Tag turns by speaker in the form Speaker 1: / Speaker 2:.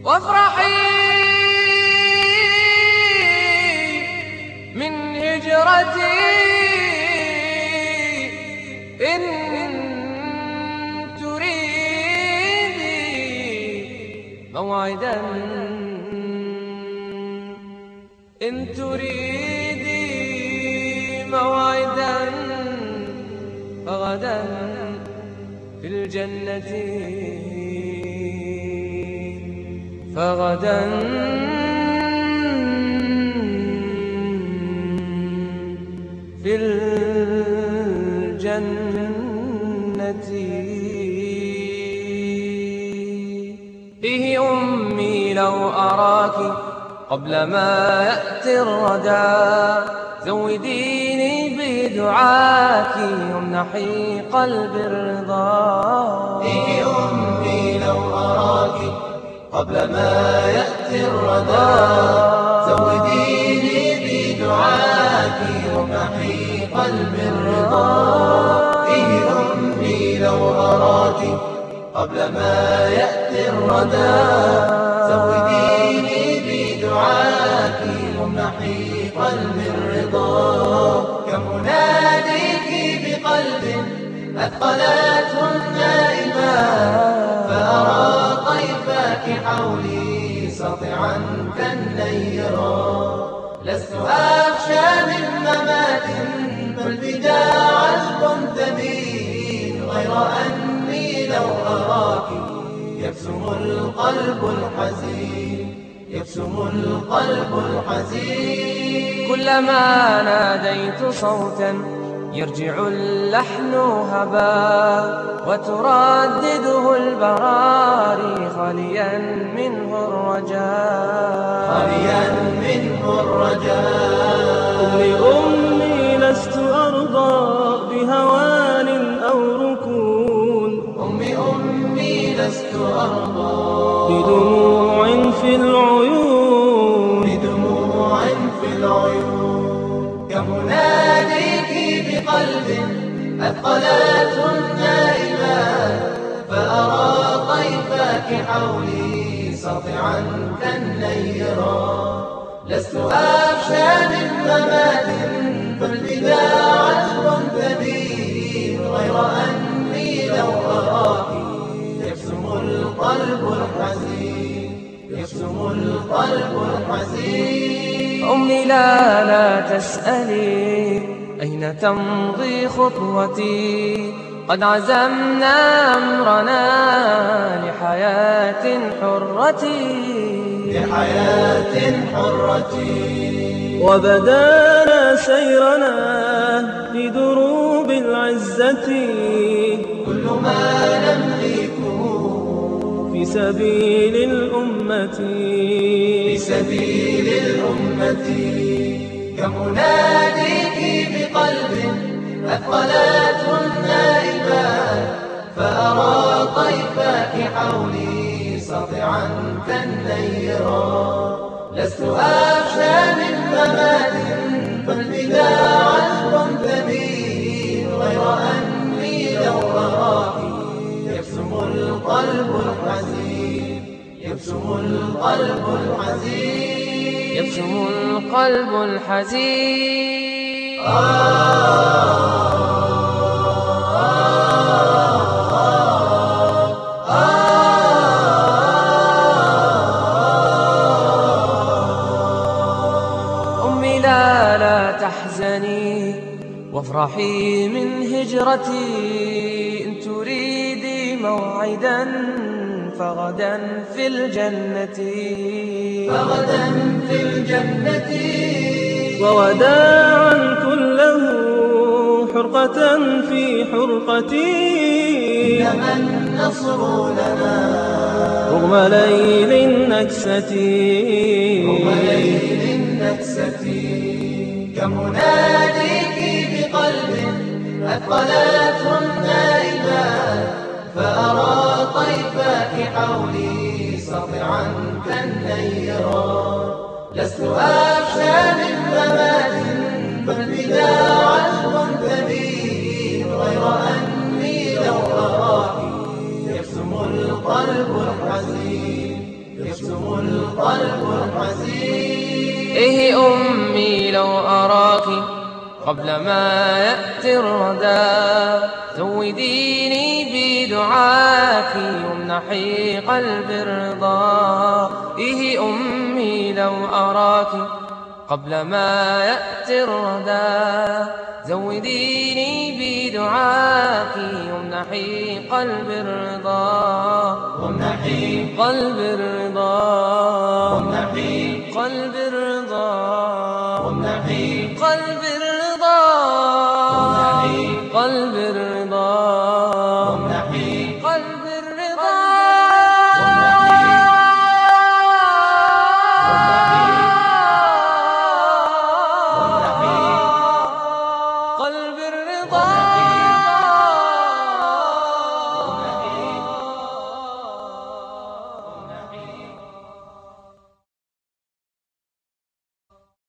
Speaker 1: وافرحي من هجرتي إن تريدي موعدا، إن تريدي موعدا فغدا في الجنة، فغدا في الجنة. إيه أمي لو أراك قبل ما يأتي الردى، زوديني بدعاك وامنحي قلبي الرضا.
Speaker 2: إيه أمي لو أراك قبل ما يأتي الردى، زوديني بدعاك وامنحي قلبي الرضا. إيه أمي لو أراك قبل ما يأتي الردى، زوديني بدعاك وامنحي قلبي الرضا. كمناديك بقلب أثقلته النائمات، فأرى طيفك حولي ساطعا كالنيران. لست أخشى من ممات فالفداء عذب ثمين، غير أني لو أراك يبسم القلب الحزين، يبسم القلب الحزين.
Speaker 1: كلما ناديت صوتا يرجع اللحن هبا، وتردده البراري خاليا منه الرجاء،
Speaker 2: خاليا منه الرجاء.
Speaker 3: لأمي لست أرضى بهوان أو ركون،
Speaker 2: أمي لست أرضى
Speaker 3: بدموع في العيون،
Speaker 2: بدموع في العيون. كمناديك بقلب أثقلته النائمات، فأرى طيفك حولي ساطعا كالنيران. لست أخشى من ممات فالفداء عذب ثمين، غير أني لو أراك يبسم القلب الحزين، يبسم القلب الحزين.
Speaker 1: أمي لا تسألي أين تمضي خطوتي، قد عزمنا أمرنا لحياة حرة،
Speaker 2: لحياة حرة.
Speaker 3: وبدانا سيرنا لدروب العزة،
Speaker 2: كل ما نملكه
Speaker 3: في سبيل الأمة،
Speaker 2: في سبيل الأمة. كمناديك بقلب أثقلته النائبات، فأرى طيفك حولي ساطعا كالنيران. لست أخشى من ممات فالفداء عذب ثمين، غير أني لو أراك يبسم القلب الحزين، يبسم القلب الحزين،
Speaker 1: يبسم القلب الحزين. أمي لا تحزني وافرحي من هجرتي، إن تريدي موعدا فغدا في الجنة،
Speaker 2: فغدا في الجنة.
Speaker 3: ووداعا كله حرقة في حرقتي،
Speaker 2: إنما النصر لنا
Speaker 3: رغم ليل النكسة،
Speaker 2: رغم ليل النكسة. كمناديك بقلب أثقلته النائبات، فأرى طيفك حولي ساطعا كالنيران. لست أخشى من ممات فالفداء عذب ثمين، غير أني لو أراك يبسم القلب الحزين، يبسم قلب حزين.
Speaker 1: إيه أمي لو أراك قبل ما يأتي الردى، زوديني بدعاك وامنحي قلب الرضا. إيه أمي لو أراك قبل ما يأتي الردى، زوديني بدعاك وامنحي قلب الرضا.
Speaker 2: وامنحي
Speaker 1: قلب الرضا.
Speaker 2: وامنحي
Speaker 1: قلب